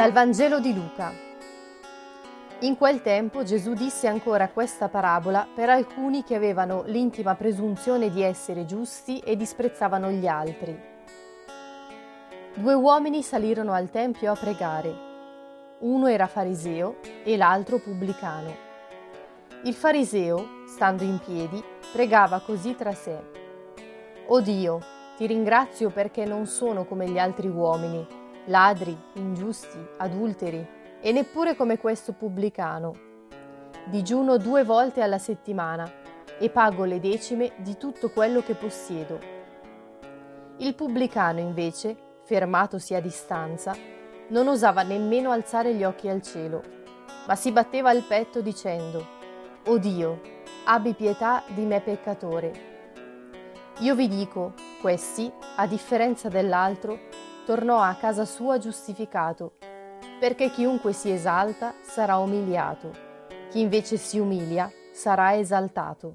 Dal Vangelo di Luca. In quel tempo Gesù disse ancora questa parabola per alcuni che avevano l'intima presunzione di essere giusti e disprezzavano gli altri. 2 uomini salirono al tempio a pregare. Uno era fariseo e l'altro pubblicano. Il fariseo, stando in piedi, pregava così tra sé: «O Dio, ti ringrazio perché non sono come gli altri uomini, ladri, ingiusti, adulteri, e neppure come questo pubblicano. Digiuno 2 volte alla settimana e pago le decime di tutto quello che possiedo». Il pubblicano, invece, fermatosi a distanza, non osava nemmeno alzare gli occhi al cielo, ma si batteva il petto dicendo: «O Dio, abbi pietà di me peccatore». Io vi dico, questi, a differenza dell'altro, tornò a casa sua giustificato, perché chiunque si esalta sarà umiliato, chi invece si umilia sarà esaltato.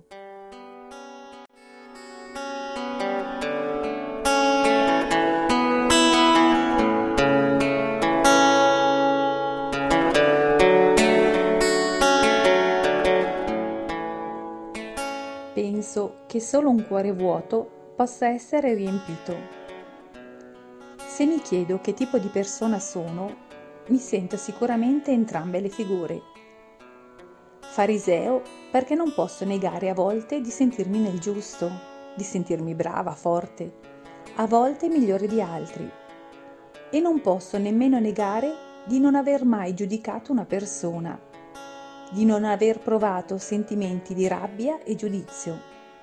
Penso che solo un cuore vuoto possa essere riempito. Se mi chiedo che tipo di persona sono, mi sento sicuramente entrambe le figure. Fariseo perché non posso negare a volte di sentirmi nel giusto, di sentirmi brava, forte, a volte migliore di altri. E non posso nemmeno negare di non aver mai giudicato una persona, di non aver provato sentimenti di rabbia e giudizio.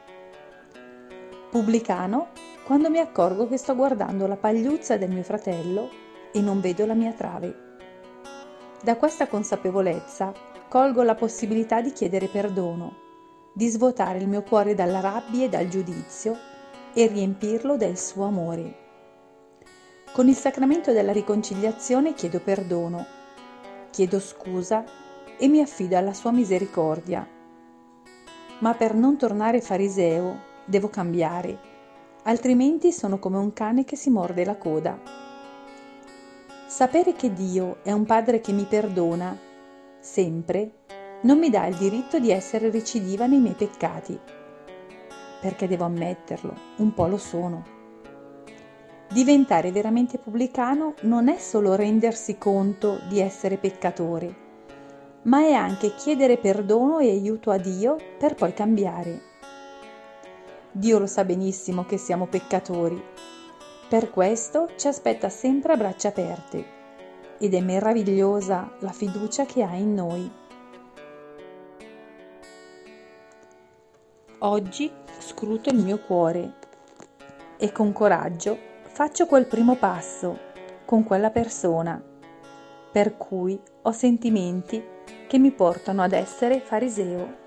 Pubblicano quando mi accorgo che sto guardando la pagliuzza del mio fratello e non vedo la mia trave. Da questa consapevolezza colgo la possibilità di chiedere perdono, di svuotare il mio cuore dalla rabbia e dal giudizio e riempirlo del suo amore. Con il sacramento della riconciliazione chiedo perdono, chiedo scusa e mi affido alla sua misericordia. Ma per non tornare fariseo devo cambiare, altrimenti sono come un cane che si morde la coda. Sapere che Dio è un Padre che mi perdona sempre non mi dà il diritto di essere recidiva nei miei peccati, perché devo ammetterlo, un po' lo sono. Diventare veramente pubblicano non è solo rendersi conto di essere peccatore, ma è anche chiedere perdono e aiuto a Dio per poi cambiare. Dio lo sa benissimo che siamo peccatori, per questo ci aspetta sempre a braccia aperte ed è meravigliosa la fiducia che ha in noi. Oggi scruto il mio cuore e con coraggio faccio quel primo passo con quella persona per cui ho sentimenti che mi portano ad essere fariseo.